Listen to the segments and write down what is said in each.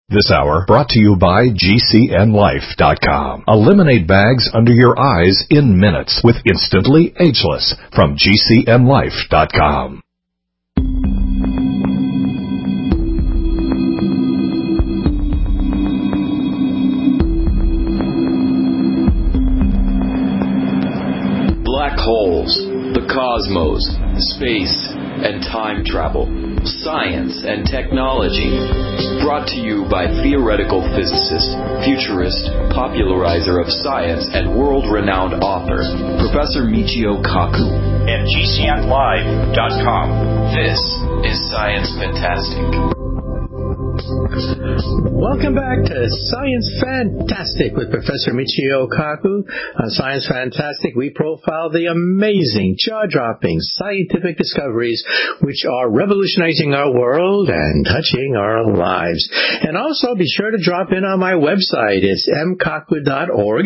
This hour brought to you by GCNLife.com. Eliminate bags under your eyes in minutes with Instantly Ageless from GCNLife.com. Black holes, the cosmos, space, and time travel, science and technology. Brought to you by theoretical physicist, futurist, popularizer of science, and world-renowned author, Professor Michio Kaku. At GCNLive.com. This is Science Fantastic. Welcome back to Science Fantastic with Professor Michio Kaku. On Science Fantastic, we profile the amazing, jaw-dropping scientific discoveries which are revolutionizing our world and touching our lives. And also, be sure to drop in on my website. It's mkaku.org,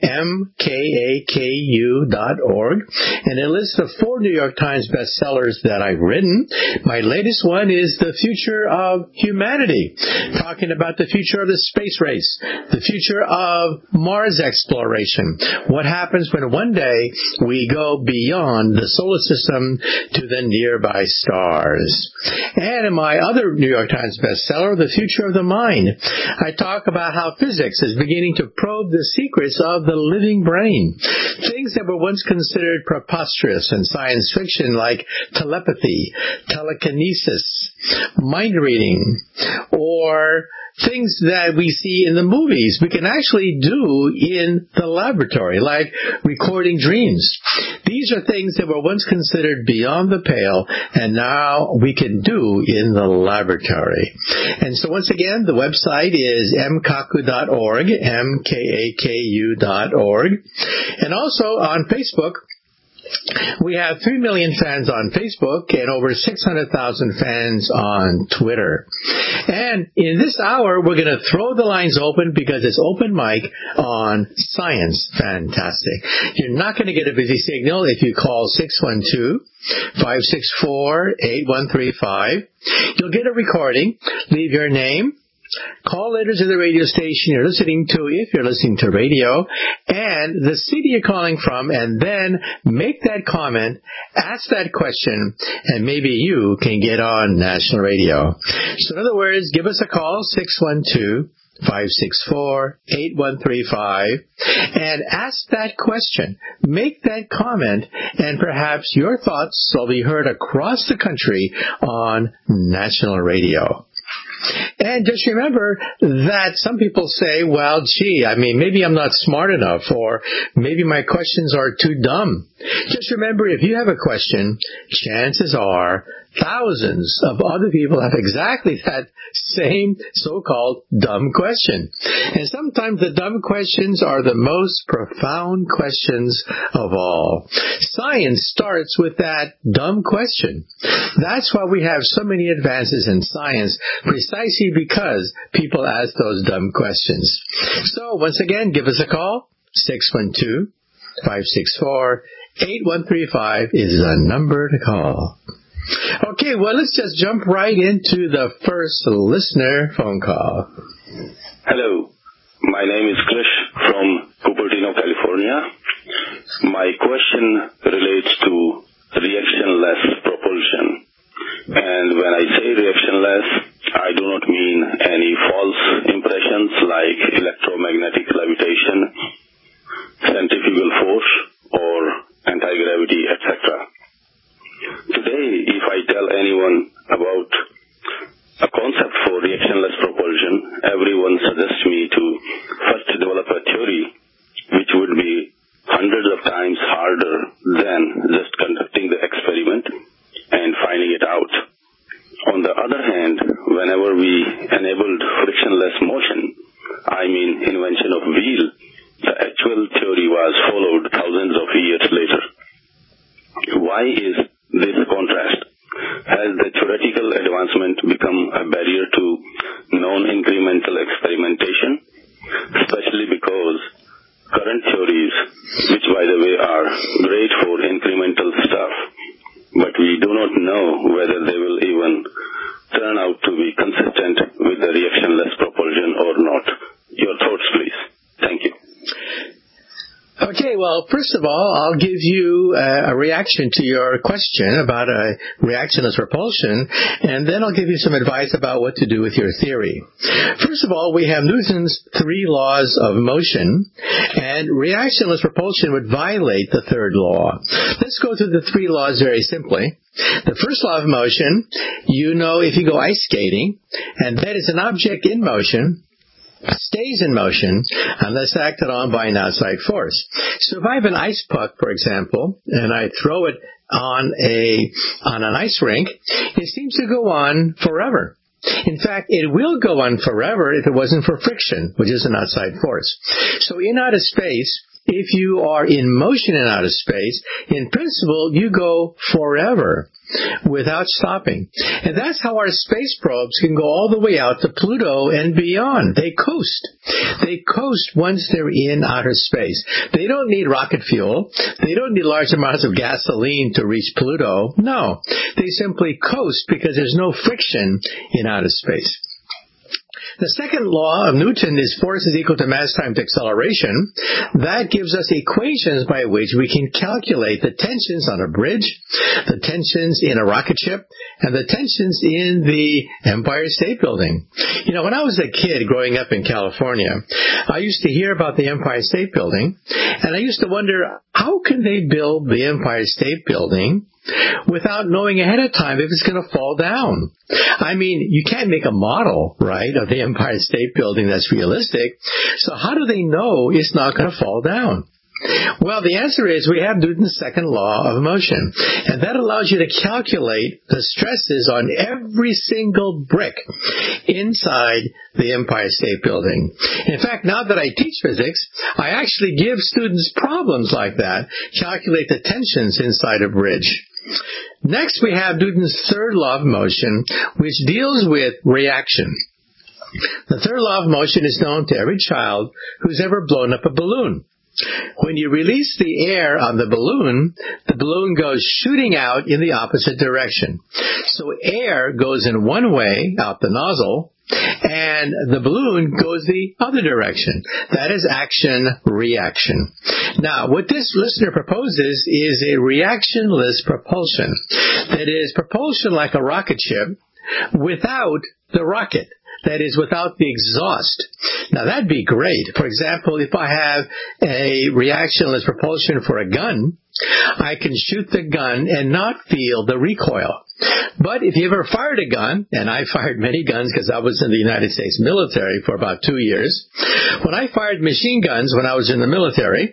mkaku.org. And it lists the 4 New York Times bestsellers that I've written. My latest one is The Future of Humanity, talking about the future of the space race, the future of Mars exploration, what happens when one day we go beyond the solar system to the nearby stars. And in my other New York Times bestseller, The Future of the Mind, I talk about how physics is beginning to probe the secrets of the living brain. Things that were once considered preposterous in science fiction, like telepathy, telekinesis, mind reading, or things that we see in the movies, we can actually do in the laboratory, like recording dreams. These are things that were once considered beyond the pale, and now we can do in the laboratory. And so once again, the website is mkaku.org, mkaku.org. And also on Facebook, we have 3 million fans on Facebook and over 600,000 fans on Twitter. And in this hour, we're going to throw the lines open because it's open mic on Science Fantastic. You're not going to get a busy signal if you call 612-564-8135. You'll get a recording. Leave your name, call letters to the radio station you're listening to, if you're listening to radio, and the city you're calling from, and then make that comment, ask that question, and maybe you can get on national radio. So in other words, give us a call, 612-564-8135, and ask that question, make that comment, and perhaps your thoughts will be heard across the country on national radio. And just remember that some people say, well, gee, maybe I'm not smart enough, or maybe my questions are too dumb. Just remember, if you have a question, chances are thousands of other people have exactly that same so-called dumb question. And sometimes the dumb questions are the most profound questions of all. Science starts with that dumb question. That's why we have so many advances in science, precisely because people ask those dumb questions. So once again, give us a call, 612-564-8135 is the number to call. Okay, well, let's just jump right into the first listener phone call. Hello, my name is Krish from Cupertino, California. My question relates to reactionless propulsion. And when I say reactionless, I do not mean any false impressions like electromagnetic levitation, centrifugal force, or anti-gravity, etc. Today, if I tell anyone about a concept for reactionless propulsion, everyone suggests me to first develop a theory which would be hundreds of times harder than just conducting the experiment and finding it out. On the other hand, whenever we enabled frictionless motion, I mean invention of wheel, the actual theory was followed thousands of years later. Why is this contrast? Has the theoretical advancement become a barrier to non-incremental experimentation? Especially because current theories, which by the way are great for incremental stuff, but we do not know whether they will even turn out to be consistent with the reactionless propulsion well, first of all, I'll give you a reaction to your question about a reactionless propulsion, and then I'll give you some advice about what to do with your theory. First of all, we have Newton's 3 laws of motion, and reactionless propulsion would violate the third law. Let's go through the 3 laws very simply. The first law of motion, you know if you go ice skating, and that is an object in motion, stays in motion unless acted on by an outside force. So if I have an ice puck, for example, and I throw it on an ice rink, it seems to go on forever. In fact, it will go on forever if it wasn't for friction, which is an outside force. So in outer space, if you are in motion in outer space, in principle, you go forever without stopping. And that's how our space probes can go all the way out to Pluto and beyond. They coast. They coast once they're in outer space. They don't need rocket fuel. They don't need large amounts of gasoline to reach Pluto. No. They simply coast because there's no friction in outer space. The second law of Newton is force is equal to mass times acceleration. That gives us equations by which we can calculate the tensions on a bridge, the tensions in a rocket ship, and the tensions in the Empire State Building. You know, when I was a kid growing up in California, I used to hear about the Empire State Building, and I used to wonder, how can they build the Empire State Building without knowing ahead of time if it's going to fall down? I mean, you can't make a model, right, of the Empire State Building that's realistic. So how do they know it's not going to fall down? Well, the answer is we have Newton's second law of motion, and that allows you to calculate the stresses on every single brick inside the Empire State Building. In fact, now that I teach physics, I actually give students problems like that, calculate the tensions inside a bridge. Next, we have Newton's third law of motion, which deals with reaction. The third law of motion is known to every child who's ever blown up a balloon. When you release the air on the balloon goes shooting out in the opposite direction. So air goes in one way out the nozzle, and the balloon goes the other direction. That is action-reaction. Now, what this listener proposes is a reactionless propulsion. That is, propulsion like a rocket ship without the rocket. That is, without the exhaust. Now, that'd be great. For example, if I have a reactionless propulsion for a gun, I can shoot the gun and not feel the recoil. But if you ever fired a gun, and I fired many guns because I was in the United States military for about 2 years, when I fired machine guns when I was in the military,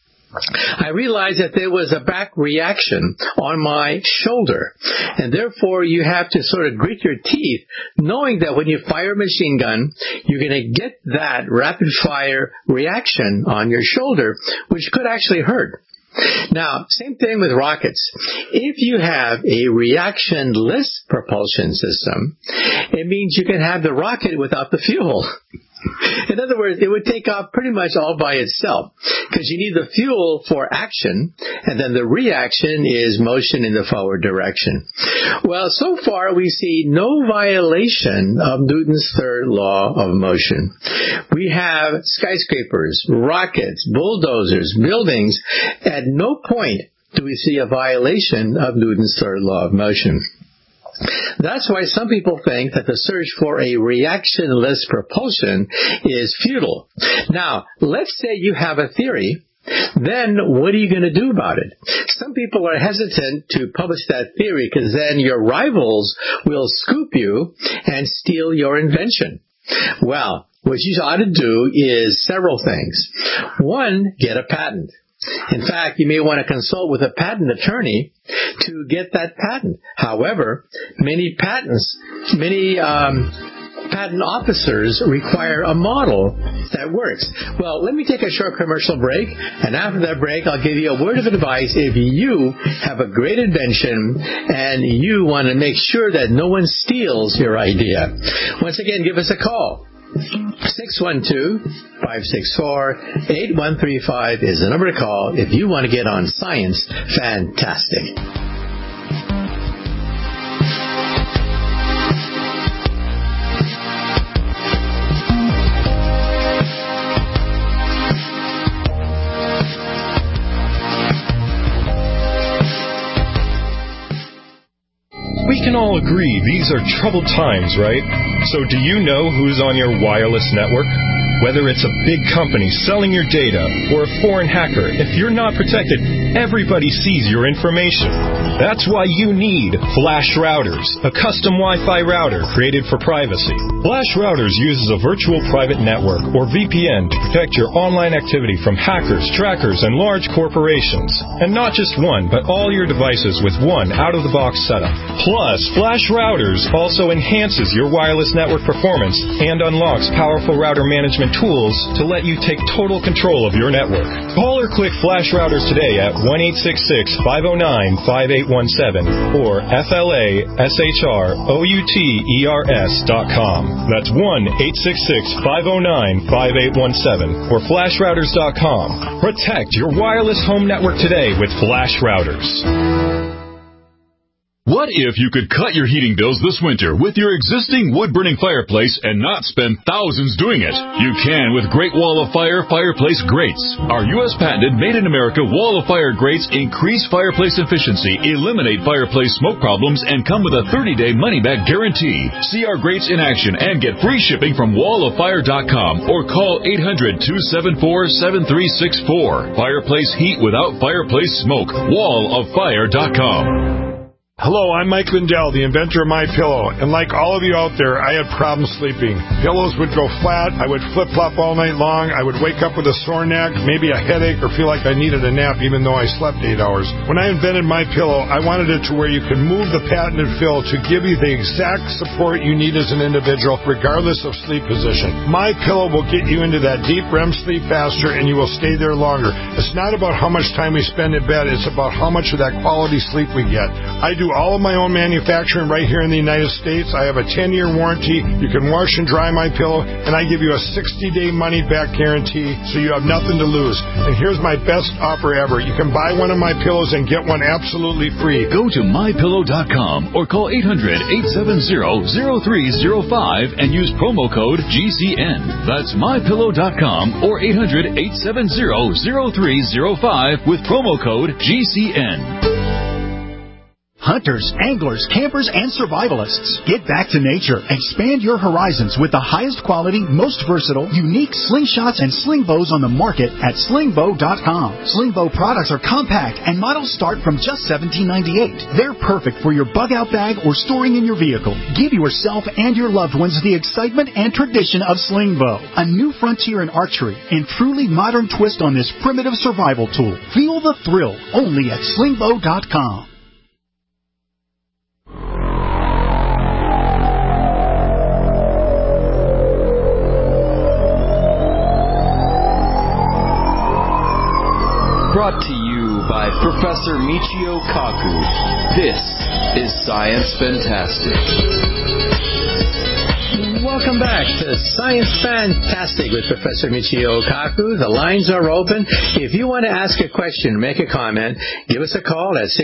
I realized that there was a back reaction on my shoulder, and therefore you have to sort of grit your teeth, knowing that when you fire a machine gun, you're going to get that rapid fire reaction on your shoulder, which could actually hurt. Now, same thing with rockets. If you have a reactionless propulsion system, it means you can have the rocket without the fuel. In other words, it would take off pretty much all by itself because you need the fuel for action, and then the reaction is motion in the forward direction. Well, so far we see no violation of Newton's third law of motion. We have skyscrapers, rockets, bulldozers, buildings. At no point do we see a violation of Newton's third law of motion. That's why some people think that the search for a reactionless propulsion is futile. Now, let's say you have a theory. Then what are you going to do about it? Some people are hesitant to publish that theory because then your rivals will scoop you and steal your invention. Well, what you ought to do is several things. One, get a patent. In fact, you may want to consult with a patent attorney to get that patent. However, many patent officers require a model that works. Well, let me take a short commercial break, and after that break, I'll give you a word of advice if you have a great invention and you want to make sure that no one steals your idea. Once again, give us a call. 612-564-8135 is the number to call if you want to get on Science Fantastic. all agree these are troubled times, right? So do you know who's on your wireless network? Whether it's a big company selling your data or a foreign hacker, if you're not protected, everybody sees your information. That's why you need Flash Routers, a custom Wi-Fi router created for privacy. Flash Routers uses a virtual private network, or VPN, to protect your online activity from hackers, trackers, and large corporations. And not just one, but all your devices with one out-of-the-box setup. Plus, Flash Routers also enhances your wireless network performance and unlocks powerful router management tools to let you take total control of your network. Call or click Flash Routers today at 1-866-509-5817 or FLASHROUTERS.com. That's 1-866-509-5817 or FlashRouters.com. Protect your wireless home network today with Flash Routers. What if you could cut your heating bills this winter with your existing wood-burning fireplace and not spend thousands doing it? You can with Great Wall of Fire fireplace grates. Our U.S. patented made-in-America Wall of Fire grates increase fireplace efficiency, eliminate fireplace smoke problems, and come with a 30-day money-back guarantee. See our grates in action and get free shipping from walloffire.com or call 800-274-7364. Fireplace heat without fireplace smoke. walloffire.com. Hello, I'm Mike Lindell, the inventor of MyPillow, and like all of you out there, I had problems sleeping. Pillows would go flat, I would flip-flop all night long, I would wake up with a sore neck, maybe a headache, or feel like I needed a nap even though I slept 8 hours. When I invented MyPillow, I wanted it to where you can move the patented fill to give you the exact support you need as an individual, regardless of sleep position. MyPillow will get you into that deep REM sleep faster, and you will stay there longer. It's not about how much time we spend in bed, it's about how much of that quality sleep we get. I do all of my own manufacturing right here in the United States. I have a 10-year warranty. You can wash and dry my pillow, and I give you a 60-day money-back guarantee, so you have nothing to lose. And here's my best offer ever. You can buy one of my pillows and get one absolutely free. Go to MyPillow.com or call 800-870-0305 and use promo code GCN. That's MyPillow.com or 800-870-0305 with promo code GCN. Hunters, anglers, campers, and survivalists. Get back to nature. Expand your horizons with the highest quality, most versatile, unique slingshots and sling bows on the market at slingbow.com. Slingbow products are compact and models start from just $17.98. They're perfect for your bug-out bag or storing in your vehicle. Give yourself and your loved ones the excitement and tradition of Slingbow, a new frontier in archery and truly modern twist on this primitive survival tool. Feel the thrill only at slingbow.com. Brought to you by Professor Michio Kaku. This is Science Fantastic. Welcome back to Science Fantastic with Professor Michio Kaku. The lines are open. If you want to ask a question, make a comment, give us a call at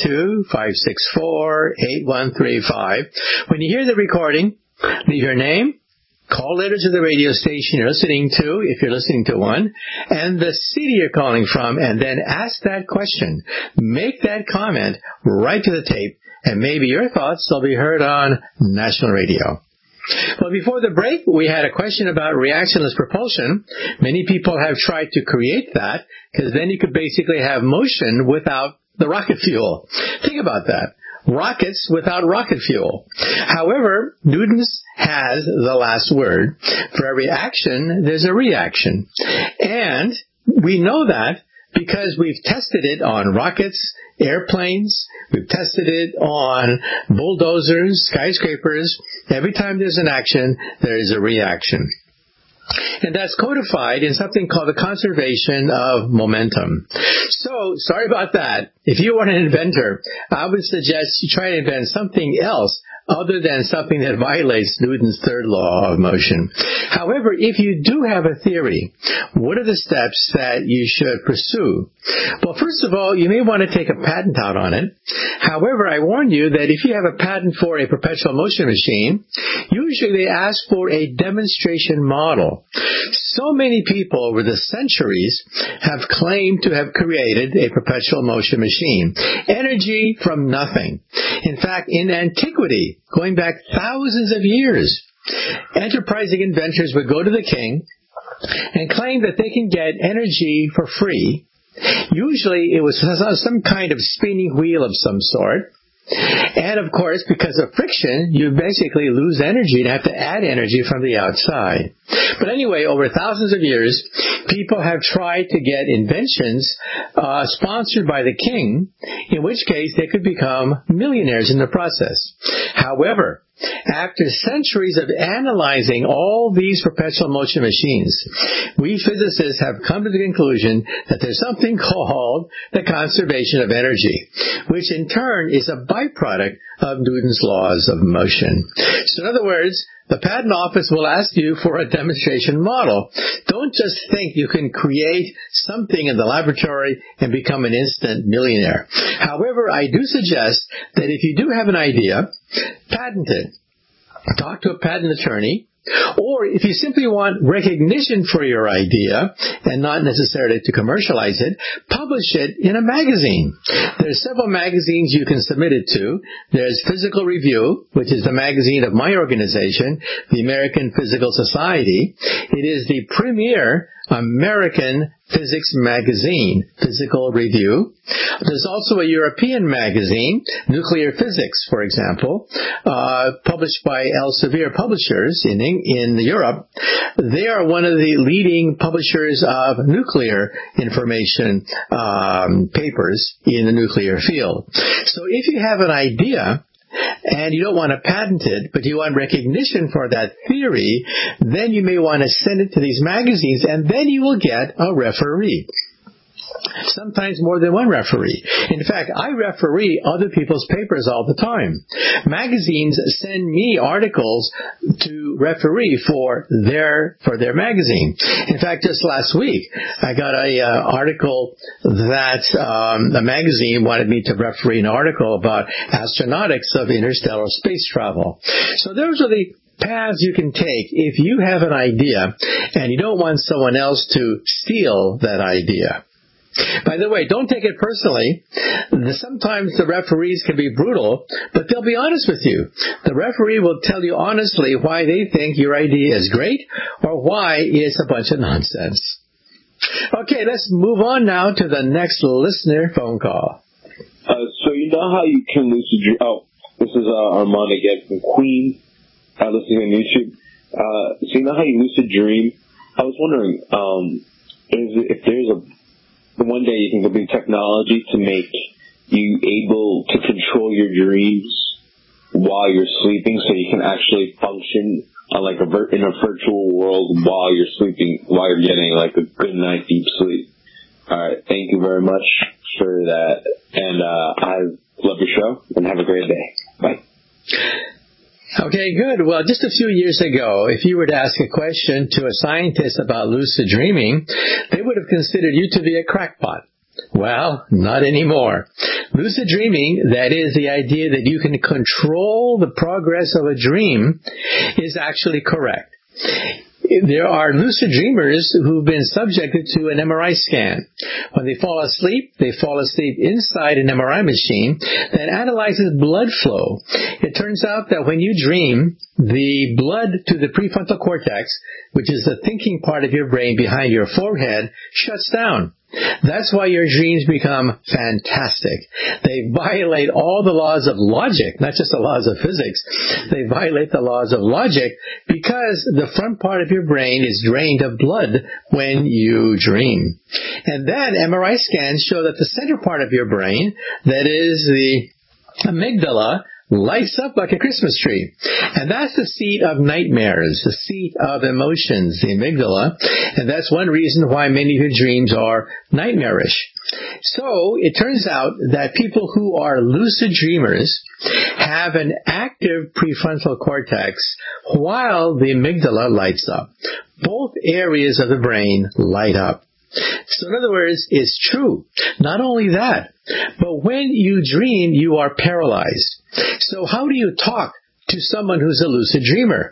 612-564-8135. When you hear the recording, leave your name, call letter to the radio station you're listening to, if you're listening to one, and the city you're calling from, and then ask that question. Make that comment right to the tape, and maybe your thoughts will be heard on national radio. Well, before the break, we had a question about reactionless propulsion. Many people have tried to create that, because then you could basically have motion without the rocket fuel. Think about that. Rockets without rocket fuel. However, Newton's has the last word. For every action, there's a reaction. And we know that because we've tested it on rockets, airplanes, we've tested it on bulldozers, skyscrapers. Every time there's an action, there is a reaction. And that's codified in something called the conservation of momentum. So, sorry about that. If you are an inventor, I would suggest you try to invent something else other than something that violates Newton's third law of motion. However, if you do have a theory, what are the steps that you should pursue? Well, first of all, you may want to take a patent out on it. However, I warn you that if you have a patent for a perpetual motion machine, usually they ask for a demonstration model. So many people over the centuries have claimed to have created a perpetual motion machine. Energy from nothing. In fact, in antiquity, going back thousands of years, enterprising inventors would go to the king and claim that they can get energy for free. Usually it was some kind of spinning wheel of some sort. And of course, because of friction, you basically lose energy and have to add energy from the outside. But anyway, over thousands of years, people have tried to get inventions sponsored by the king, in which case they could become millionaires in the process. However, after centuries of analyzing all these perpetual motion machines, we physicists have come to the conclusion that there's something called the conservation of energy, which in turn is a byproduct of Newton's laws of motion. So in other words, the patent office will ask you for a demonstration model. Don't just think you can create something in the laboratory and become an instant millionaire. However, I do suggest that if you do have an idea, patent it. Talk to a patent attorney. Or if you simply want recognition for your idea and not necessarily to commercialize it, publish it in a magazine. There are several magazines you can submit it to. There's Physical Review, which is the magazine of my organization, the American Physical Society. It is the premier American physics magazine, Physical Review. There's also a European magazine, Nuclear Physics, for example, published by Elsevier Publishers in Europe. They are one of the leading publishers of nuclear information papers in the nuclear field. So if you have an idea, and you don't want to patent it, but you want recognition for that theory, then you may want to send it to these magazines, and then you will get a referee. Sometimes more than one referee. In fact, I referee other people's papers all the time. Magazines send me articles to referee for their magazine. In fact, just last week, I got a article that a magazine wanted me to referee an article about astronautics of interstellar space travel. So those are the paths you can take if you have an idea and you don't want someone else to steal that idea. By the way, don't take it personally. Sometimes the referees can be brutal, but they'll be honest with you. The referee will tell you honestly why they think your idea is great or why it's a bunch of nonsense. Okay, let's move on now to the next listener phone call. So you know how you can lucid dream? Oh, this is Armand again from Queen, listening on YouTube. So you know how you lucid dream? I was wondering if there's one day you think there'll be technology to make you able to control your dreams while you're sleeping, so you can actually function on in a virtual world while you're sleeping, while you're getting a good night deep sleep. All right, thank you very much for that, and I love your show, and have a great day. Bye. Okay, good. Well, just a few years ago, if you were to ask a question to a scientist about lucid dreaming, they would have considered you to be a crackpot. Well, not anymore. Lucid dreaming, that is the idea that you can control the progress of a dream, is actually correct. There are lucid dreamers who've been subjected to an MRI scan. When they fall asleep inside an MRI machine that analyzes blood flow. It turns out that when you dream, the blood to the prefrontal cortex, which is the thinking part of your brain behind your forehead, shuts down. That's why your dreams become fantastic. They violate all the laws of logic, not just the laws of physics. They violate the laws of logic because the front part of your brain is drained of blood when you dream. And then MRI scans show that the center part of your brain, that is the amygdala, lights up like a Christmas tree. And that's the seat of nightmares, the seat of emotions, the amygdala. And that's one reason why many of your dreams are nightmarish. So it turns out that people who are lucid dreamers have an active prefrontal cortex while the amygdala lights up. Both areas of the brain light up. So in other words, it's true. Not only that, but when you dream, you are paralyzed. So how do you talk to someone who's a lucid dreamer.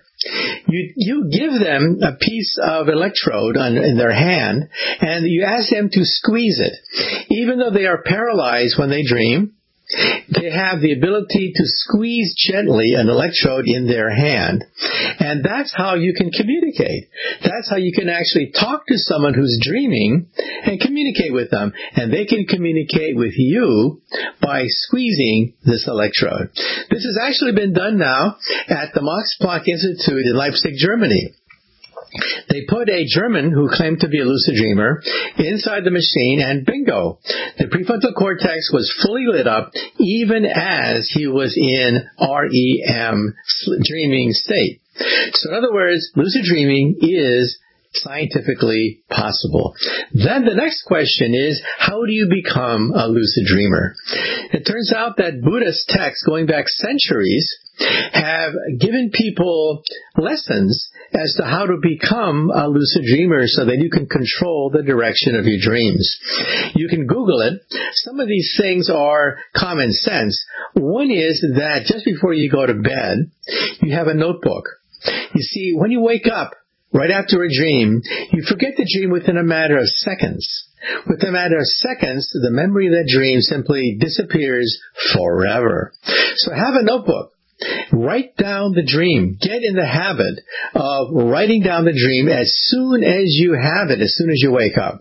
You give them a piece of electrode in their hand, and you ask them to squeeze it. Even though they are paralyzed when they dream, they have the ability to squeeze gently an electrode in their hand. And that's how you can communicate. That's how you can actually talk to someone who's dreaming and communicate with them. And they can communicate with you by squeezing this electrode. This has actually been done now at the Max Planck Institute in Leipzig, Germany. They put a German who claimed to be a lucid dreamer inside the machine, and bingo, the prefrontal cortex was fully lit up even as he was in REM dreaming state. So in other words, lucid dreaming is scientifically possible. Then the next question is, how do you become a lucid dreamer? It turns out that Buddhist texts going back centuries have given people lessons as to how to become a lucid dreamer so that you can control the direction of your dreams. You can Google it. Some of these things are common sense. One is that just before you go to bed, you have a notebook. You see, when you wake up, right after a dream, you forget the dream within a matter of seconds. Within a matter of seconds, the memory of that dream simply disappears forever. So have a notebook. Write down the dream. Get in the habit of writing down the dream as soon as you have it, as soon as you wake up.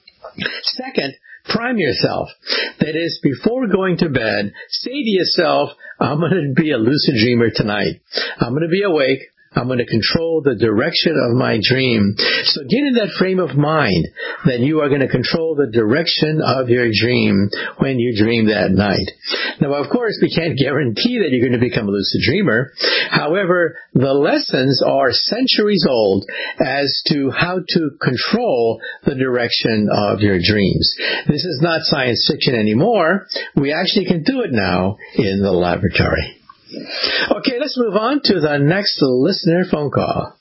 Second, prime yourself. That is, before going to bed, say to yourself, I'm going to be a lucid dreamer tonight. I'm going to be awake. I'm going to control the direction of my dream. So get in that frame of mind that you are going to control the direction of your dream when you dream that night. Now, of course, we can't guarantee that you're going to become a lucid dreamer. However, the lessons are centuries old as to how to control the direction of your dreams. This is not science fiction anymore. We actually can do it now in the laboratory. Okay, let's move on to the next listener phone call.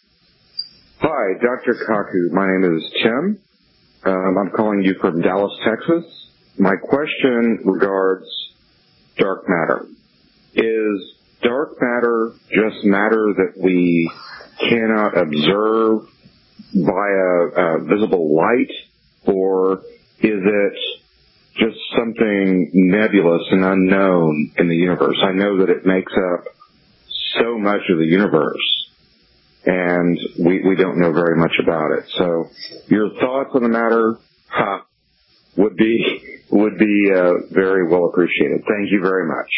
Hi, Dr. Kaku. My name is Tim. I'm calling you from Dallas, Texas. My question regards dark matter. Is dark matter just matter that we cannot observe via visible light, or is it just something nebulous and unknown in the universe? I know that it makes up so much of the universe, and we don't know very much about it. So your thoughts on the matter would be very well appreciated. Thank you very much.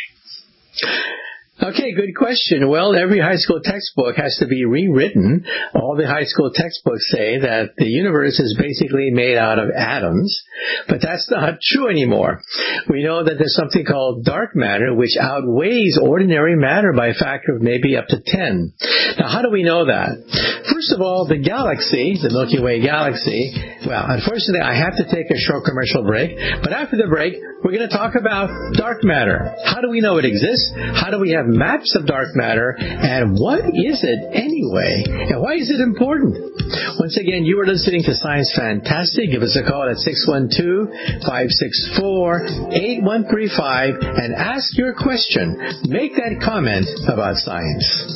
Okay, good question. Well, every high school textbook has to be rewritten. All the high school textbooks say that the universe is basically made out of atoms, but that's not true anymore. We know that there's something called dark matter, which outweighs ordinary matter by a factor of maybe up to 10. Now, how do we know that? First of all, the galaxy, the Milky Way galaxy, well, unfortunately, I have to take a short commercial break, but after the break, we're going to talk about dark matter. How do we know it exists? How do we have maps of dark matter? And what is it anyway? And why is it important? Once again, you are listening to Science Fantastic. Give us a call at 612-564-8135 and ask your question. Make that comment about science.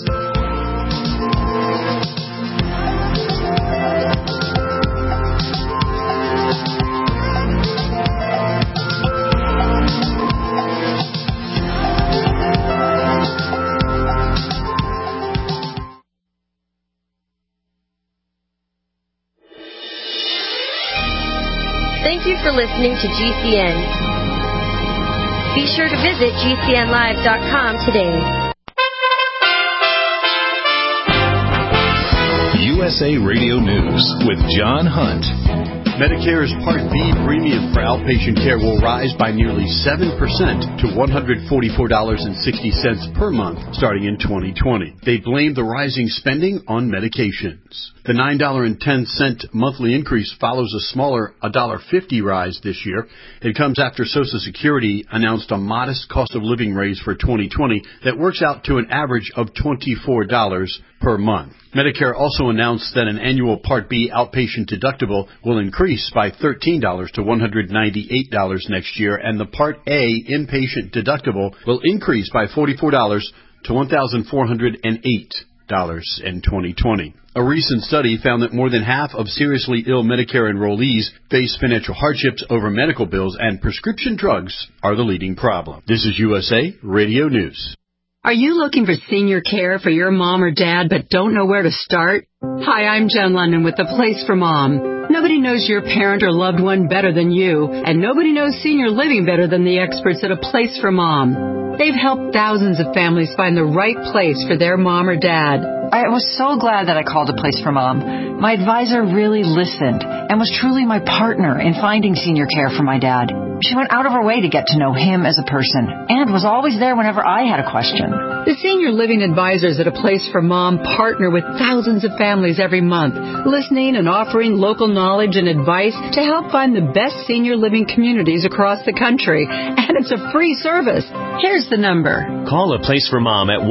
Thank you for listening to GCN. Be sure to visit GCNlive.com today. USA Radio News with John Hunt. Medicare's Part B premium for outpatient care will rise by nearly 7% to $144.60 per month starting in 2020. They blame the rising spending on medications. The $9.10 monthly increase follows a smaller $1.50 rise this year. It comes after Social Security announced a modest cost of living raise for 2020 that works out to an average of $24 per month. Medicare also announced that an annual Part B outpatient deductible will increase by $13 to $198 next year, and the Part A inpatient deductible will increase by $44 to $1,408 in 2020. A recent study found that more than half of seriously ill Medicare enrollees face financial hardships over medical bills, and prescription drugs are the leading problem. This is USA Radio News. Are you looking for senior care for your mom or dad but don't know where to start? Hi, I'm Jen London with The Place for Mom. Nobody knows your parent or loved one better than you, and nobody knows senior living better than the experts at A Place for Mom. They've helped thousands of families find the right place for their mom or dad. I was so glad that I called A Place for Mom. My advisor really listened and was truly my partner in finding senior care for my dad. She went out of her way to get to know him as a person and was always there whenever I had a question. The senior living advisors at A Place for Mom partner with thousands of families every month, listening and offering local knowledge and advice to help find the best senior living communities across the country. And it's a free service. Here's the number. Call A Place for Mom at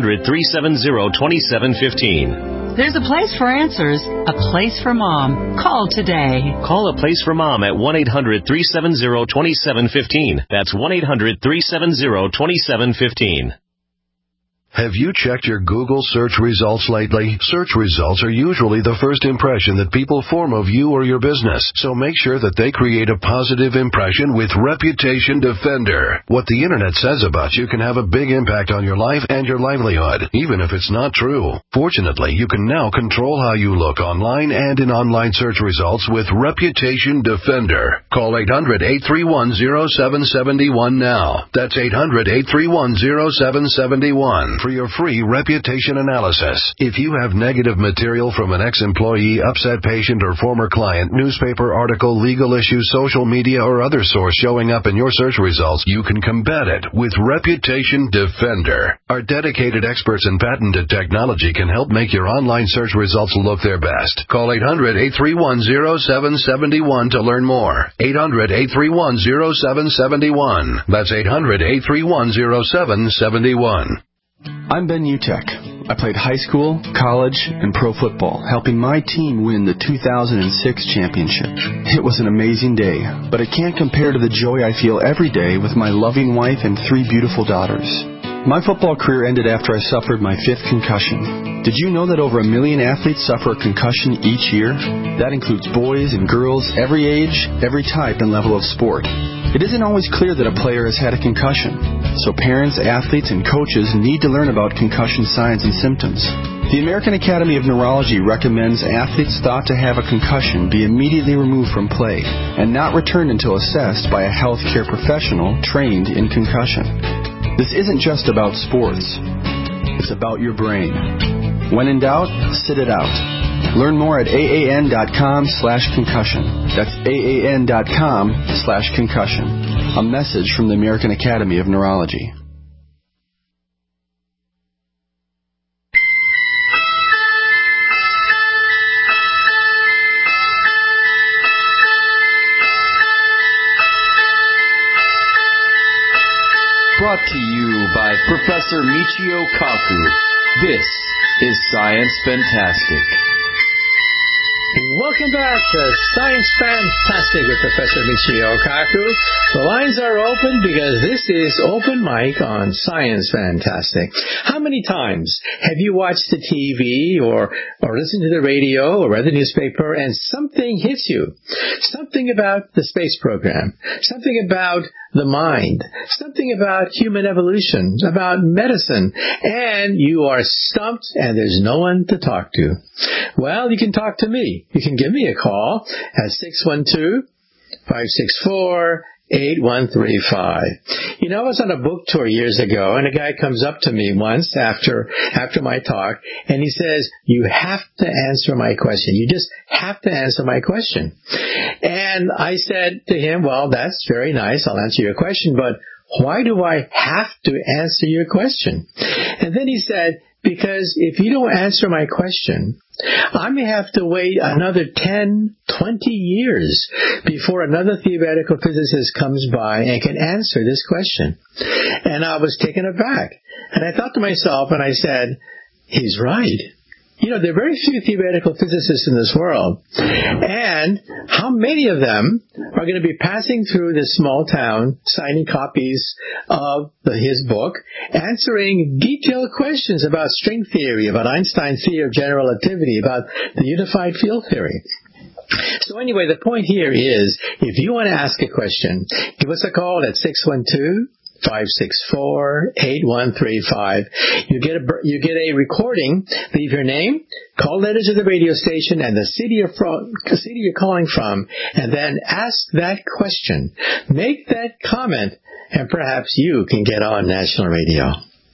1-800-370-2715. There's a place for answers, A Place for Mom. Call today. Call A Place for Mom at 1-800-370-2715. That's 1-800-370-2715. Have you checked your Google search results lately? Search results are usually the first impression that people form of you or your business, so make sure that they create a positive impression with Reputation Defender. What the Internet says about you can have a big impact on your life and your livelihood, even if it's not true. Fortunately, you can now control how you look online and in online search results with Reputation Defender. Call 800-831-0771 now. That's 800-831-0771. For your free reputation analysis. If you have negative material from an ex-employee, upset patient, or former client, newspaper article, legal issue, social media, or other source showing up in your search results, you can combat it with Reputation Defender. Our dedicated experts in patented technology can help make your online search results look their best. Call 800-831-0771 to learn more. 800-831-0771. That's 800-831-0771. I'm Ben Utek. I played high school, college, and pro football, helping my team win the 2006 championship. It was an amazing day, but it can't compare to the joy I feel every day with my loving wife and 3 beautiful daughters. My football career ended after I suffered my 5th concussion. Did you know that over 1 million athletes suffer a concussion each year? That includes boys and girls, every age, every type and level of sport. It isn't always clear that a player has had a concussion, so parents, athletes, and coaches need to learn about concussion signs and symptoms. The American Academy of Neurology recommends athletes thought to have a concussion be immediately removed from play and not returned until assessed by a healthcare professional trained in concussion. This isn't just about sports. It's about your brain. When in doubt, sit it out. Learn more at AAN.com/concussion. That's AAN.com/concussion. A message from the American Academy of Neurology. Brought to you by Professor Michio Kaku. This is Science Fantastic. Welcome back to Science Fantastic with Professor Michio Kaku. The lines are open because this is Open Mic on Science Fantastic. How many times have you watched the TV or listened to the radio or read the newspaper and something hits you? Something about the space program, something about the mind, something about human evolution, about medicine, and you are stumped and there's no one to talk to. Well, you can talk to me. You can give me a call at 612-564-8135. You know, I was on a book tour years ago, and a guy comes up to me once after my talk, and he says, "You have to answer my question. You just have to answer my question." And I said to him, "Well, that's very nice. I'll answer your question, but why do I have to answer your question?" And then he said, "Because if you don't answer my question, I may have to wait another 10, 20 years before another theoretical physicist comes by and can answer this question." And I was taken aback. And I thought to myself, and I said, he's right. You know, there are very few theoretical physicists in this world. And how many of them are going to be passing through this small town, signing copies of his book, answering detailed questions about string theory, about Einstein's theory of general relativity, about the unified field theory. So anyway, the point here is, if you want to ask a question, give us a call at 612-564-8135. You get a recording. Leave your name, call letters to the radio station, and the city you're calling from, and then ask that question. Make that comment, and perhaps you can get on national radio.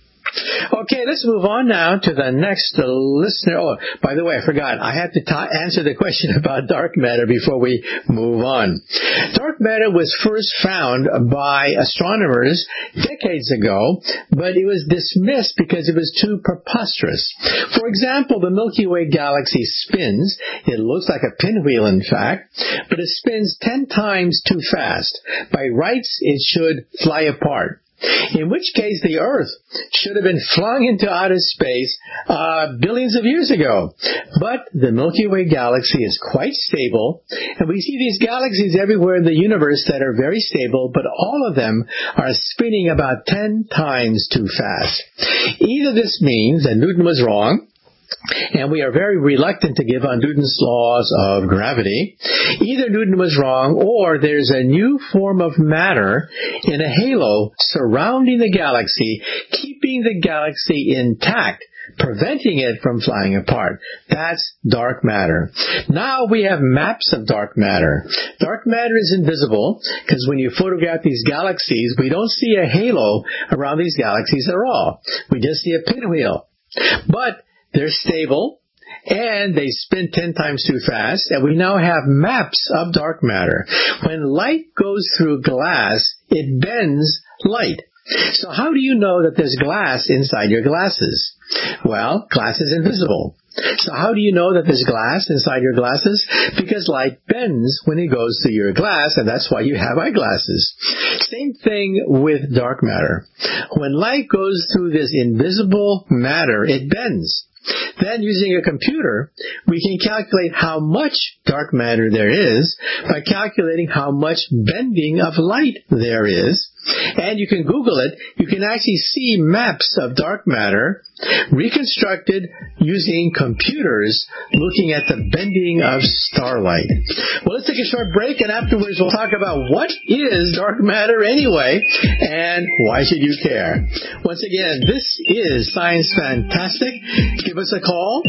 Okay, let's move on now to the next listener. Oh, by the way, I forgot. I have to answer the question about dark matter before we move on. Dark matter was first found by astronomers decades ago, but it was dismissed because it was too preposterous. For example, the Milky Way galaxy spins. It looks like a pinwheel, in fact, but it spins 10 times too fast. By rights, it should fly apart. In which case the Earth should have been flung into outer space billions of years ago. But the Milky Way galaxy is quite stable, and we see these galaxies everywhere in the universe that are very stable, but all of them are spinning about 10 times too fast. Either this means that Newton was wrong, and we are very reluctant to give on Newton's laws of gravity. Either Newton was wrong, or there's a new form of matter in a halo surrounding the galaxy, keeping the galaxy intact, preventing it from flying apart. That's dark matter. Now we have maps of dark matter. Dark matter is invisible because when you photograph these galaxies, we don't see a halo around these galaxies at all. We just see a pinwheel. But they're stable, and they spin 10 times too fast, and we now have maps of dark matter. When light goes through glass, it bends light. So how do you know that there's glass inside your glasses? Well, glass is invisible. So how do you know that there's glass inside your glasses? Because light bends when it goes through your glass, and that's why you have eyeglasses. Same thing with dark matter. When light goes through this invisible matter, it bends. Then, using a computer, we can calculate how much dark matter there is by calculating how much bending of light there is. And you can Google it. You can actually see maps of dark matter reconstructed using computers looking at the bending of starlight. Well, let's take a short break, and afterwards we'll talk about what is dark matter anyway, and why should you care? Once again, this is Science Fantastic. Give us a call,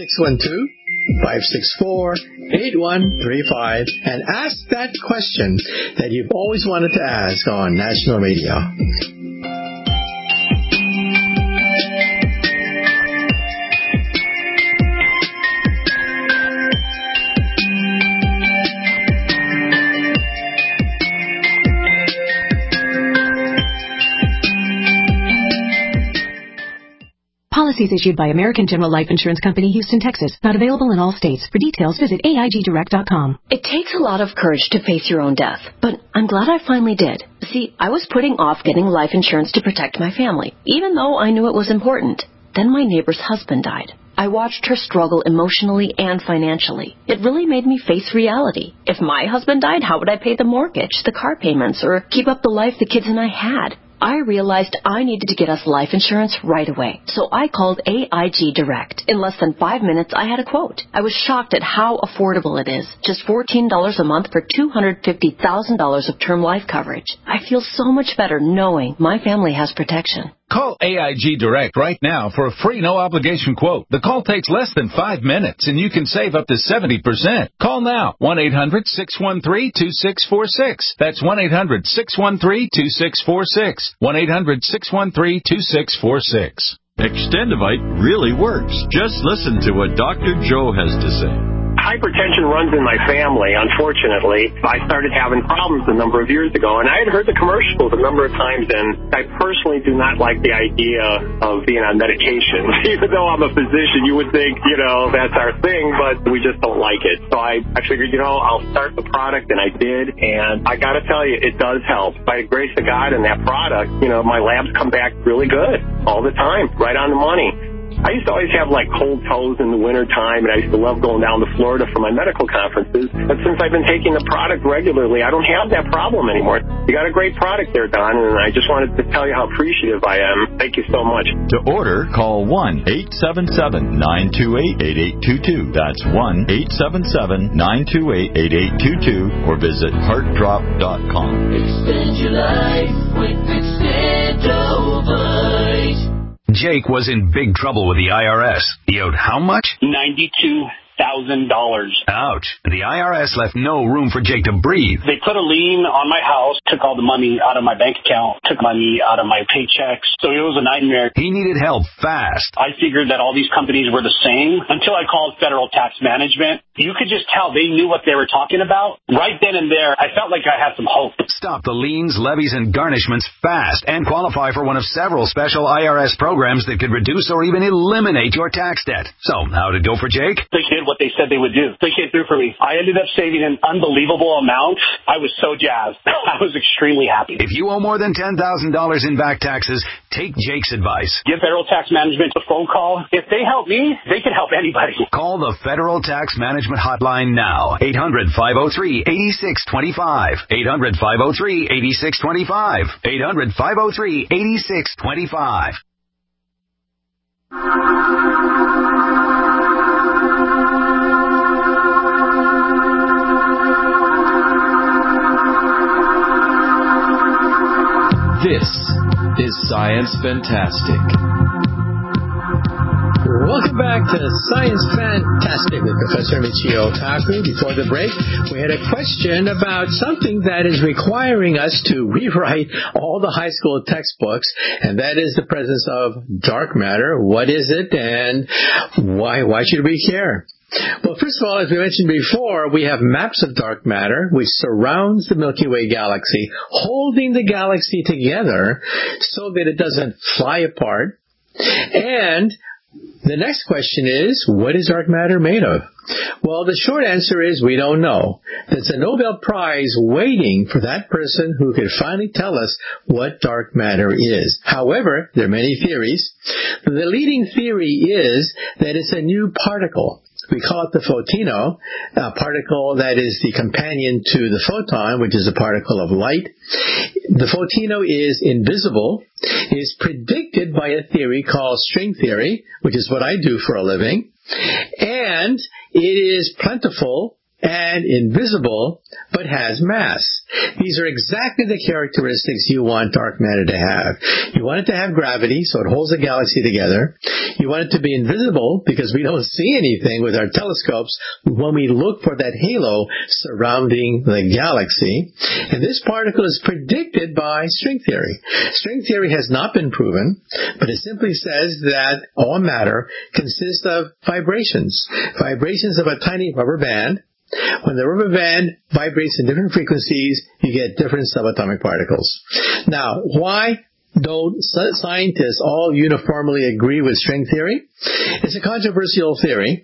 612-564-8135, and ask that question that you've always wanted to ask on National Radio. Policies issued by American General Life Insurance Company, Houston, Texas. Not available in all states. For details, visit AIGdirect.com. It takes a lot of courage to face your own death, but I'm glad I finally did. See, I was putting off getting life insurance to protect my family, even though I knew it was important. Then my neighbor's husband died. I watched her struggle emotionally and financially. It really made me face reality. If my husband died, how would I pay the mortgage, the car payments, or keep up the life the kids and I had? I realized I needed to get us life insurance right away, so I called AIG Direct. In less than 5 minutes, I had a quote. I was shocked at how affordable it is. Just $14 a month for $250,000 of term life coverage. I feel so much better knowing my family has protection. Call AIG Direct right now for a free no-obligation quote. The call takes less than 5 minutes, and you can save up to 70%. Call now, 1-800-613-2646. That's 1-800-613-2646. 1-800-613-2646. Extendivite really works. Just listen to what Dr. Joe has to say. Hypertension runs in my family, unfortunately. I started having problems a number of years ago, and I had heard the commercials a number of times, and I personally do not like the idea of being on medication. Even though I'm a physician, you would think, that's our thing, but we just don't like it. So I figured, I'll start the product, and I did, and I got to tell you, it does help. By the grace of God and that product, my labs come back really good all the time, right on the money. I used to always have like cold toes in the wintertime, and I used to love going down to Florida for my medical conferences. But since I've been taking the product regularly, I don't have that problem anymore. You got a great product there, Don, and I just wanted to tell you how appreciative I am. Thank you so much. To order, call 1-877-928-8822. That's 1-877-928-8822, or visit heartdrop.com. Extend your life with Extendovite. Jake was in big trouble with the IRS. He owed how much? $92,000. Ouch. The IRS left no room for Jake to breathe. They put a lien on my house, took all the money out of my bank account, took money out of my paychecks. So it was a nightmare. He needed help fast. I figured that all these companies were the same until I called Federal Tax Management. You could just tell they knew what they were talking about. Right then and there, I felt like I had some hope. Stop the liens, levies, and garnishments fast and qualify for one of several special IRS programs that could reduce or even eliminate your tax debt. So, how'd it go for Jake? They did what they said they would do. They came through for me. I ended up saving an unbelievable amount. I was so jazzed. I was extremely happy. If you owe more than $10,000 in back taxes, take Jake's advice. Give Federal Tax Management a phone call. If they help me, they can help anybody. Call the Federal Tax Management Hotline now. 800-503-8625. 800-503-8625. 800-503-8625. This is Science Fantastic. Welcome back to Science Fantastic with Professor Michio Kaku. Before the break, we had a question about something that is requiring us to rewrite all the high school textbooks, and that is the presence of dark matter. What is it, and why should we care? Well, first of all, as we mentioned before, we have maps of dark matter which surrounds the Milky Way galaxy, holding the galaxy together so that it doesn't fly apart. And the next question is, what is dark matter made of? Well, the short answer is we don't know. There's a Nobel Prize waiting for that person who could finally tell us what dark matter is. However, there are many theories. The leading theory is that it's a new particle. We call it the photino, a particle that is the companion to the photon, which is a particle of light. The photino is invisible. It is predicted by a theory called string theory, which is what I do for a living. And it is plentiful and invisible, but has mass. These are exactly the characteristics you want dark matter to have. You want it to have gravity, so it holds the galaxy together. You want it to be invisible, because we don't see anything with our telescopes when we look for that halo surrounding the galaxy. And this particle is predicted by string theory. String theory has not been proven, but it simply says that all matter consists of vibrations. Vibrations of a tiny rubber band. When the rubber band vibrates in different frequencies, you get different subatomic particles. Now, why don't scientists all uniformly agree with string theory? It's a controversial theory.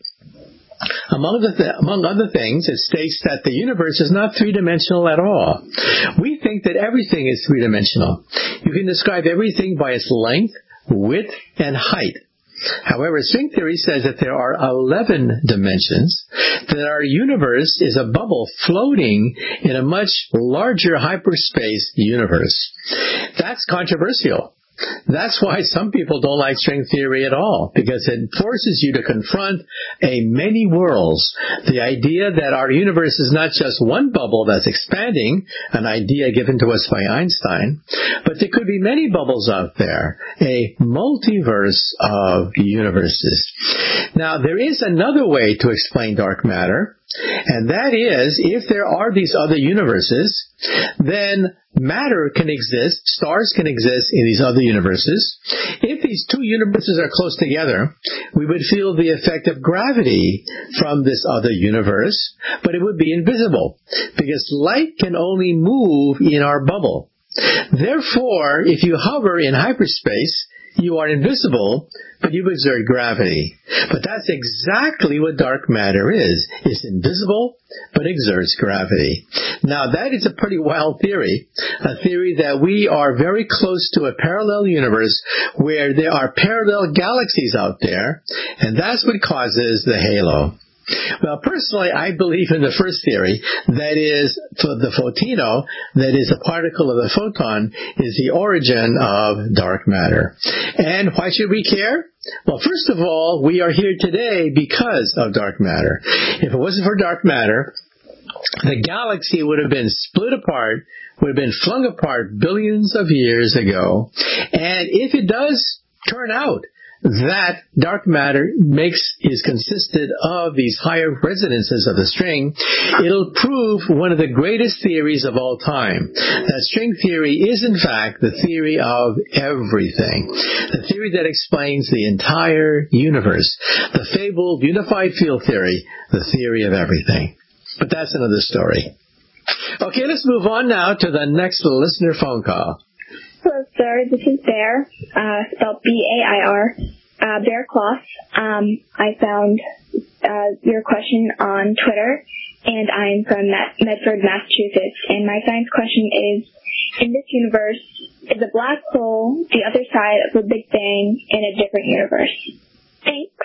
Among other things, it states that the universe is not three-dimensional at all. We think that everything is three-dimensional. You can describe everything by its length, width, and height. However, string theory says that there are 11 dimensions, that our universe is a bubble floating in a much larger hyperspace universe. That's controversial. That's why some people don't like string theory at all, because it forces you to confront a many worlds. The idea that our universe is not just one bubble that's expanding, an idea given to us by Einstein, but there could be many bubbles out there, a multiverse of universes. Now, there is another way to explain dark matter, and that is, if there are these other universes, then matter can exist, stars can exist in these other universes. If these two universes are close together, we would feel the effect of gravity from this other universe, but it would be invisible, because light can only move in our bubble. Therefore, if you hover in hyperspace, you are invisible, but you exert gravity. But that's exactly what dark matter is. It's invisible, but exerts gravity. Now, that is a pretty wild theory, a theory that we are very close to a parallel universe where there are parallel galaxies out there, and that's what causes the halo. Well, personally, I believe in the first theory, that is, for the photino, that is a particle of the photon, is the origin of dark matter. And why should we care? Well, first of all, we are here today because of dark matter. If it wasn't for dark matter, the galaxy would have been split apart, would have been flung apart billions of years ago. And if it does turn out that dark matter is consisted of these higher resonances of the string, it'll prove one of the greatest theories of all time. That string theory is, in fact, the theory of everything. The theory that explains the entire universe. The fabled unified field theory, the theory of everything. But that's another story. Okay, let's move on now to the next listener phone call. Hello, sir. This is Bear, spelled B-A-I-R, Bear Cloth. I found your question on Twitter, and I'm from Medford, Massachusetts. And my science question is, in this universe, is a black hole the other side of the Big Bang in a different universe? Thanks.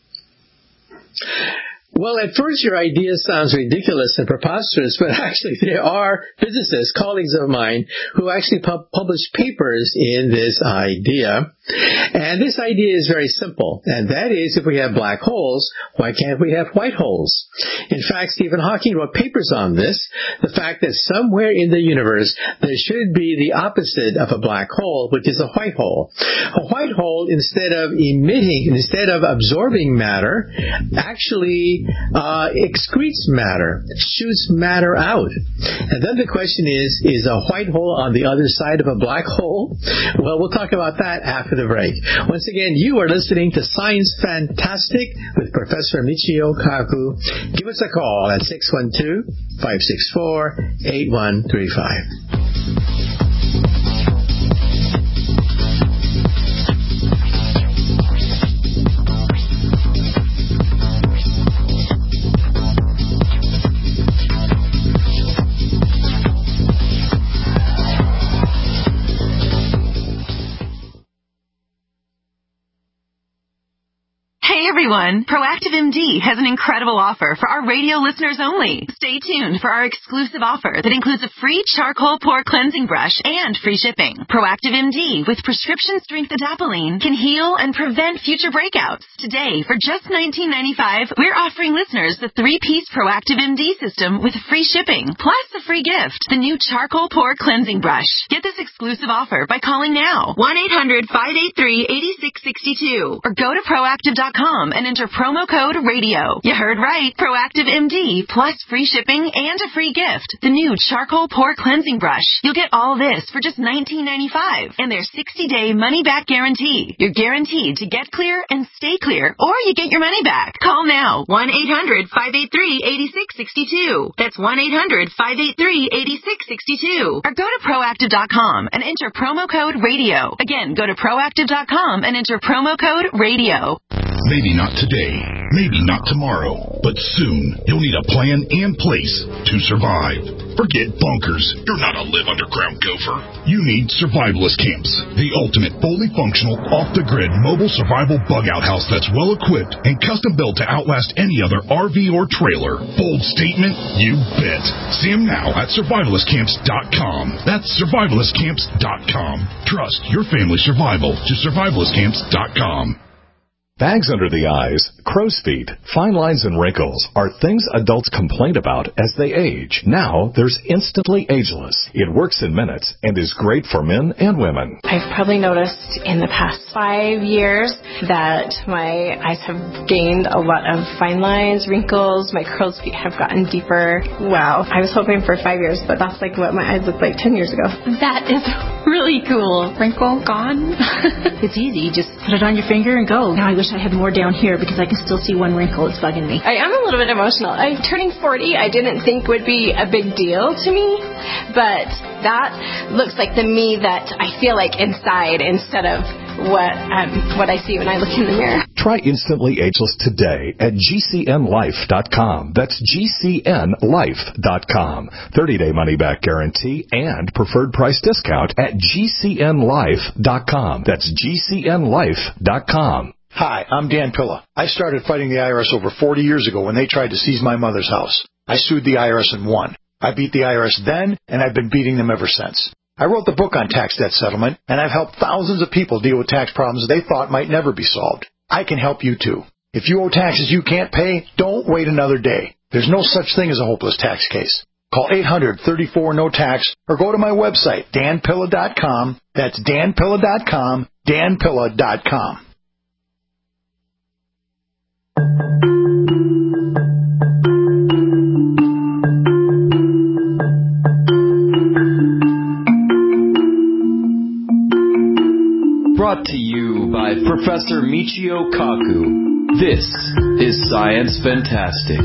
Well, at first your idea sounds ridiculous and preposterous, but actually there are physicists, colleagues of mine, who actually publish papers in this idea. And this idea is very simple, and that is, if we have black holes, why can't we have white holes? In fact, Stephen Hawking wrote papers on this, the fact that somewhere in the universe there should be the opposite of a black hole, which is a white hole. A white hole, instead of absorbing matter, actually excretes matter, shoots matter out. And then the question is a white hole on the other side of a black hole? Well, we'll talk about that after the break. Once again, you are listening to Science Fantastic with Professor Michio Kaku. Give us a call at 612-564-8135. Everyone, Proactive MD has an incredible offer for our radio listeners only. Stay tuned for our exclusive offer that includes a free charcoal pore cleansing brush and free shipping. Proactive MD with prescription strength adapalene can heal and prevent future breakouts. Today, for just $19.95, we're offering listeners the 3-piece Proactive MD system with free shipping, plus a free gift, the new charcoal pore cleansing brush. Get this exclusive offer by calling now, 1-800-583-8662, or go to proactive.com and enter promo code RADIO. You heard right. Proactive MD plus free shipping and a free gift. The new charcoal pore cleansing brush. You'll get all this for just $19.95 and their 60-day money-back guarantee. You're guaranteed to get clear and stay clear, or you get your money back. Call now. 1-800-583-8662. That's 1-800-583-8662. Or go to proactive.com and enter promo code RADIO. Again, go to proactive.com and enter promo code RADIO. Maybe not today, maybe not tomorrow, but soon you'll need a plan and place to survive. Forget bunkers. You're not a live underground gopher. You need survivalist camps, the ultimate fully functional, off-the-grid mobile survival bug-out house that's well-equipped and custom-built to outlast any other RV or trailer. Bold statement? You bet. See them now at survivalistcamps.com. That's survivalistcamps.com. Trust your family's survival to survivalistcamps.com. Bags under the eyes, crow's feet, fine lines and wrinkles are things adults complain about as they age. Now there's Instantly Ageless. It works in minutes and is great for men and women. I've probably noticed in the past 5 years that my eyes have gained a lot of fine lines, wrinkles, my crow's feet have gotten deeper. Wow. I was hoping for 5 years, but that's like what my eyes looked like 10 years ago. That is really cool. Wrinkle gone. It's easy. Just put it on your finger and go. Now I wish I had more down here because I can still see one wrinkle. It's bugging me. I am a little bit emotional. I'm turning 40. I didn't think would be a big deal to me, but that looks like the me that I feel like inside instead of what I see when I look in the mirror. Try Instantly Ageless today at GCNlife.com. That's GCNlife.com. 30-day money-back guarantee and preferred price discount at GCNlife.com. That's GCNlife.com. Hi, I'm Dan Pilla. I started fighting the IRS over 40 years ago when they tried to seize my mother's house. I sued the IRS and won. I beat the IRS then, and I've been beating them ever since. I wrote the book on tax debt settlement, and I've helped thousands of people deal with tax problems they thought might never be solved. I can help you too. If you owe taxes you can't pay, don't wait another day. There's no such thing as a hopeless tax case. Call 800-34-NO-TAX or go to my website, danpilla.com. That's danpilla.com, danpilla.com. Brought to you by Professor Michio Kaku. This is Science Fantastic.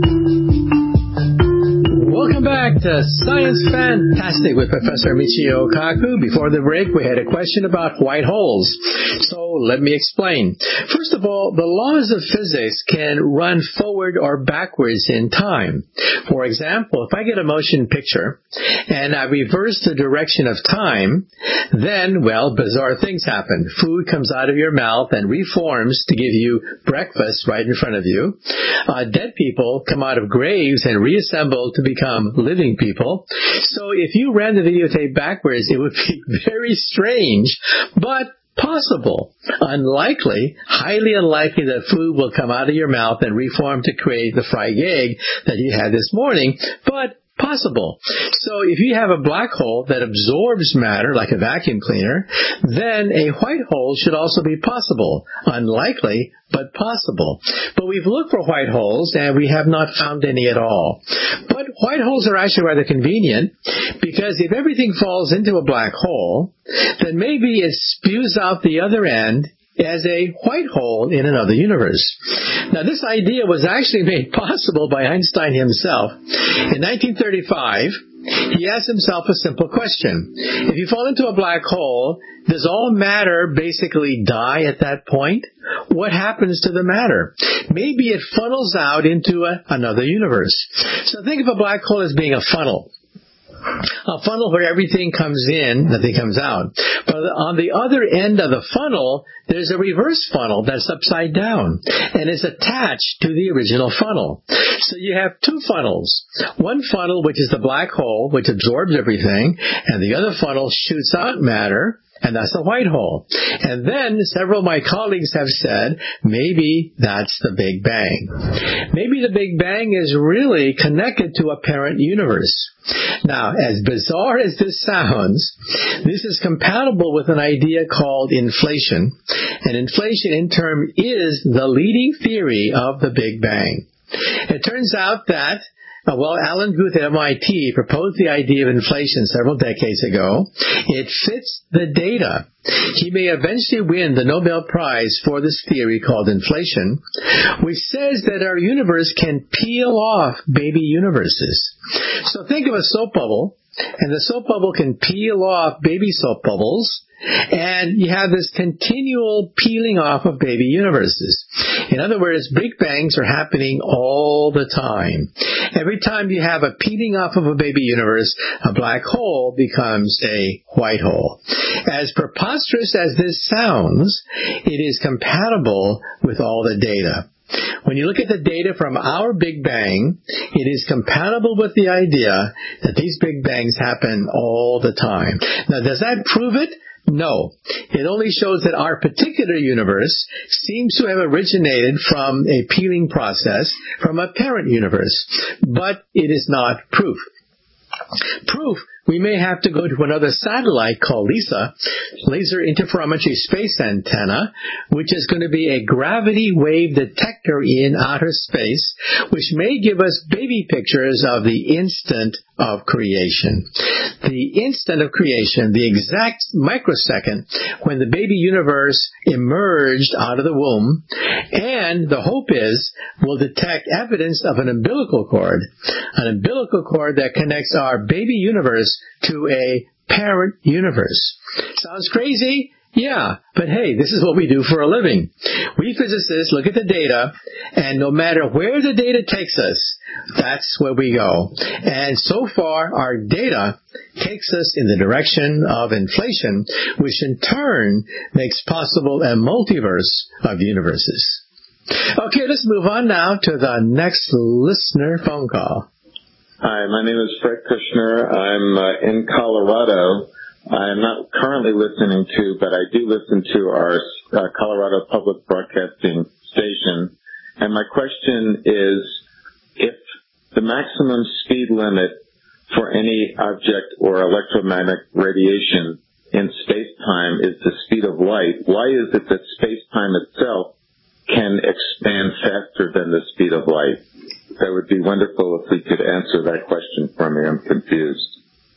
Welcome back to Science Fantastic with Professor Michio Kaku. Before the break, we had a question about white holes. So let me explain. First of all, the laws of physics can run forward or backwards in time. For example, if I get a motion picture and I reverse the direction of time, then, well, bizarre things happen. Food comes out of your mouth and reforms to give you breakfast right in front of you. Dead people come out of graves and reassemble to become living people. So if you ran the videotape backwards, it would be very strange, but possible. Unlikely, highly unlikely that food will come out of your mouth and reform to create the fried egg that you had this morning, but possible. So if you have a black hole that absorbs matter like a vacuum cleaner, then a white hole should also be possible. Unlikely, but possible. But we've looked for white holes and we have not found any at all. But white holes are actually rather convenient because if everything falls into a black hole, then maybe it spews out the other end as a white hole in another universe. Now, this idea was actually made possible by Einstein himself. In 1935, he asked himself a simple question. If you fall into a black hole, does all matter basically die at that point? What happens to the matter? Maybe it funnels out into another universe. So think of a black hole as being a funnel. A funnel where everything comes in, nothing comes out. But on the other end of the funnel, there's a reverse funnel that's upside down and is attached to the original funnel. So you have two funnels. One funnel, which is the black hole, which absorbs everything, and the other funnel shoots out matter, and that's a white hole. And then several of my colleagues have said, maybe that's the Big Bang. Maybe the Big Bang is really connected to a parent universe. Now, as bizarre as this sounds, this is compatible with an idea called inflation. And inflation, in turn, is the leading theory of the Big Bang. It turns out that Alan Guth at MIT proposed the idea of inflation several decades ago. It fits the data. He may eventually win the Nobel Prize for this theory called inflation, which says that our universe can peel off baby universes. So think of a soap bubble, and the soap bubble can peel off baby soap bubbles, and you have this continual peeling off of baby universes. In other words, Big Bangs are happening all the time. Every time you have a peeling off of a baby universe, a black hole becomes a white hole. As preposterous as this sounds, it is compatible with all the data. When you look at the data from our Big Bang, it is compatible with the idea that these Big Bangs happen all the time. Now, does that prove it? No. It only shows that our particular universe seems to have originated from a peeling process from a parent universe, but it is not proof. Proof, we may have to go to another satellite called LISA, Laser Interferometry Space Antenna, which is going to be a gravity wave detector in outer space, which may give us baby pictures of the instant of creation. The instant of creation, the exact microsecond when the baby universe emerged out of the womb, and the hope is we'll detect evidence of an umbilical cord that connects our baby universe to a parent universe. Sounds crazy? Yeah, but hey, this is what we do for a living. We physicists look at the data, and no matter where the data takes us, that's where we go. And so far, our data takes us in the direction of inflation, which in turn makes possible a multiverse of universes. Okay, let's move on now to the next listener phone call. Hi, my name is Fred Kushner. I'm in Colorado. I'm not currently listening to, but I do listen to our Colorado Public Broadcasting station. And my question is, if the maximum speed limit for any object or electromagnetic radiation in space-time is the speed of light, why is it that space-time itself can expand faster than the speed of light? That would be wonderful if we could answer that question for me. I'm confused.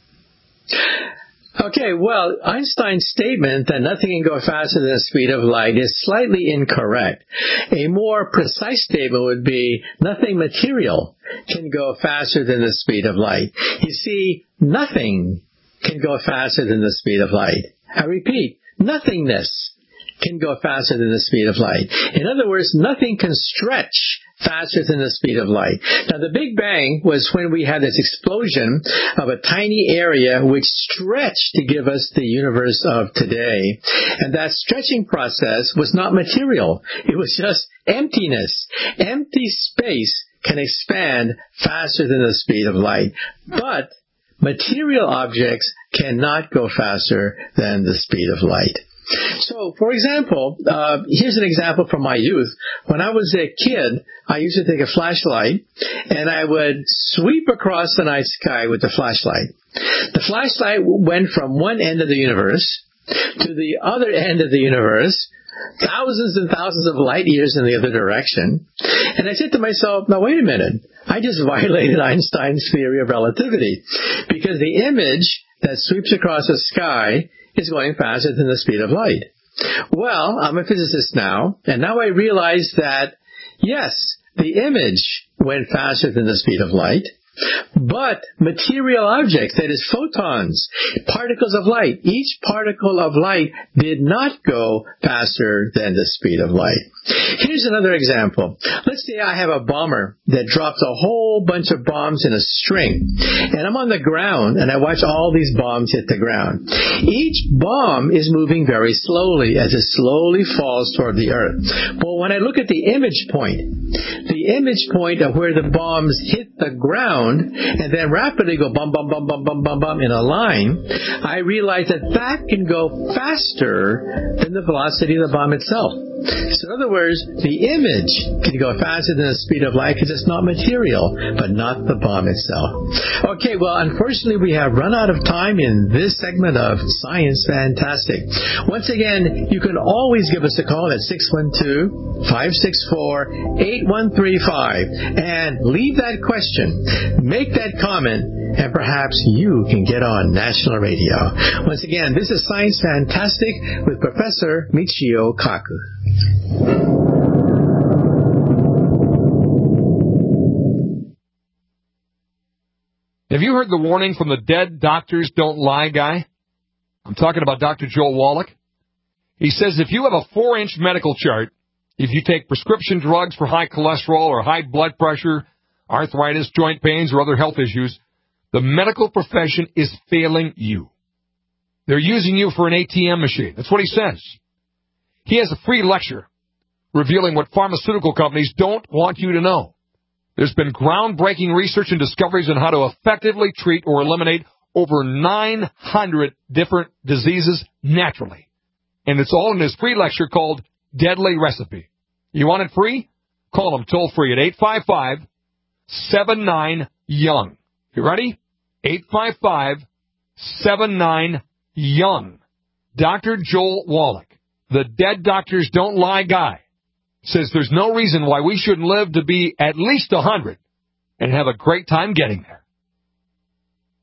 Okay, well, Einstein's statement that nothing can go faster than the speed of light is slightly incorrect. A more precise statement would be nothing material can go faster than the speed of light. You see, nothing can go faster than the speed of light. I repeat, nothingness can go faster than the speed of light. In other words, nothing can stretch faster than the speed of light. Now, the Big Bang was when we had this explosion of a tiny area which stretched to give us the universe of today. And that stretching process was not material. It was just emptiness. Empty space can expand faster than the speed of light. But material objects cannot go faster than the speed of light. So, for example, here's an example from my youth. When I was a kid, I used to take a flashlight, and I would sweep across the night sky with the flashlight. The flashlight went from one end of the universe to the other end of the universe, thousands and thousands of light years in the other direction. And I said to myself, now wait a minute, I just violated Einstein's theory of relativity, because the image that sweeps across the sky is going faster than the speed of light. Well, I'm a physicist now, and now I realize that, yes, the image went faster than the speed of light, but material objects, that is photons, particles of light, each particle of light did not go faster than the speed of light. Here's another example. Let's say I have a bomber that drops a whole bunch of bombs in a string, and I'm on the ground and I watch all these bombs hit the ground. Each bomb is moving very slowly as it slowly falls toward the earth. But when I look at the image point of where the bombs hit the ground and then rapidly go bum, bum, bum, bum, bum, bum, bum in a line, I realize that can go faster than the velocity of the bomb itself. So in other words, the image can go faster than the speed of light because it's not material, but not the bomb itself. Okay, well, unfortunately, we have run out of time in this segment of Science Fantastic. Once again, you can always give us a call at 612-564-8135 and leave that question, make that comment, and perhaps you can get on national radio. Once again, this is Science Fantastic with Professor Michio Kaku. Have you heard the warning from the Dead Doctors Don't Lie guy? I'm talking about Dr. Joel Wallach. He says if you have a 4-inch medical chart, if you take prescription drugs for high cholesterol or high blood pressure, arthritis, joint pains, or other health issues, the medical profession is failing you. They're using you for an ATM machine. That's what he says. He has a free lecture revealing what pharmaceutical companies don't want you to know. There's been groundbreaking research and discoveries on how to effectively treat or eliminate over 900 different diseases naturally. And it's all in his free lecture called Deadly Recipe. You want it free? Call him toll free at 855-79-YOUNG. You ready? 855-79-YOUNG. Dr. Joel Wallach, the Dead Doctors Don't Lie guy, says there's no reason why we shouldn't live to be at least 100 and have a great time getting there.